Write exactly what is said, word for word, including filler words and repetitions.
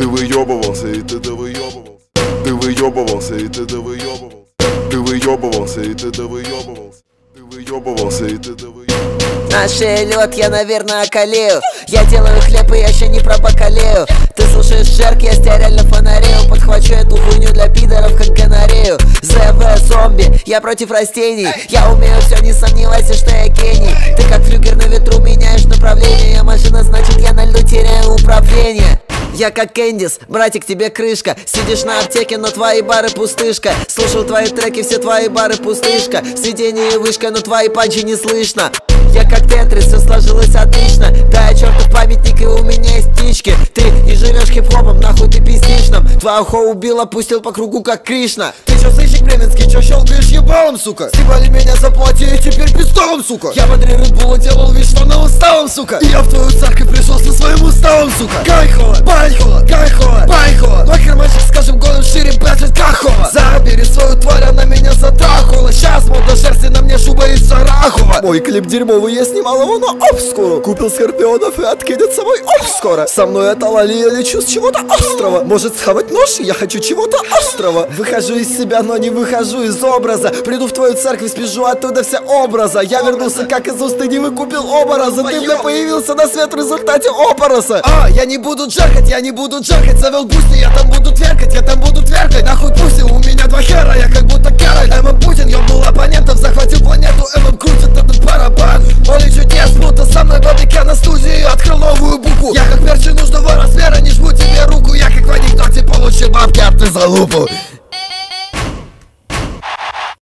выебывался, и ты довыебывался. Ты выебывался, и ты довыебывался. Ты выебывался, и ты довыебывался. Ты выебывался, и ты довыебывался. На шее лед, я, наверное, околею. Я делаю хлеб, и я еще не пробакалею. Ты слушаешь Джерк, я с тебя реально фонарею. Подхвачу эту хуйню для пидоров, как гонорею. ЗВ зомби, я против растений. Я умею все, не сомневайся, что я гений. Ты как флюгер на ветру, меняешь направление. Я машина, значит я на льду теряю управление. Я как Кэндис, братик, тебе крышка. Сидишь на аптеке, но твои бары пустышка. Слушал твои треки, все твои бары пустышка. Сиденье вышка, но твои панчи не слышно. Я как Тетрис, все сложилось отлично. Да, я чертов памятник, и у меня есть птички. Ты не живешь хип-хопом, нахуй ты пиздишь нам. Твоя хо убила, пустил по кругу, как Кришна. Ты чё, сыщик бременский, чё щелкаешь ебалом, сука? Стебали меня, заплатили, теперь пистолом, сука. Я бодрее Рэдбула делал вид, что на уставом, сука. И я в твою церковь пришел со своим уставом, сука. Кайхола, байхола, кайхола, байхола. Мой карманчик, скажем, голым шире, блядь, кахола. Забери свою тварь, она меня затрахала. Сейчас мода шерсти, на мне шуба из Сарахова. Мой клип дерьмовый, я снимал его на обскуру. Купил скорпионов и откинет собой обскоро. Со мной это лали, я лечу с чего-то острова. Может схавать нож, я хочу чего-то острого. Выхожу из себя, но не выхожу из образа. Приду в твою церковь, спижу оттуда все образа. Я вернулся как из уст, ты не выкупил образа. Ты, бля, появился на свет в результате опороса. А, я не буду джеркать, я не буду джеркать. Завел бусти, я там буду тверкать, я там буду тверкать. Нахуй пуси, у меня два хера, я как будто Кэроль. ММ Путин, ёбнул оппонентов, захватил планету. ММ крутит этот барабан. Поле чудес, будто со мной бабика на студии. Открыл новую букву. Я как мерчи нужного размера, не жму тебе руку. Я как в анекдоте получил бабки, а ты залупу.